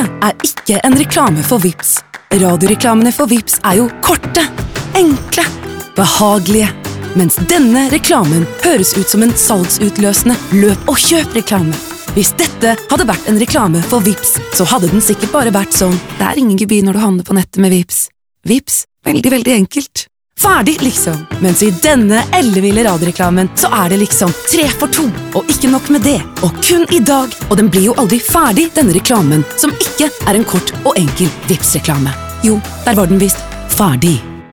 ikke en reklame for Vipps. Radioreklamene for Vipps jo korte, enkle, behagelige. Mens denne reklamen høres ut som en salgsutløsende løp- og kjøp-reklame. Hvis dette hadde vært en reklame for Vipps, så hadde den sikkert bare vært sånn: det ingen gebyr når du handler på nettet med Vipps. Vipps, veldig, veldig enkelt. Ferdig, liksom. Mens i denne elleville radioreklamen så det liksom 3 for 2, og ikke nok med det. Og kun i dag, og den blir jo aldri ferdig, denne reklamen, som ikke en kort og enkel Vipps-reklame. Jo, der var den vist ferdig.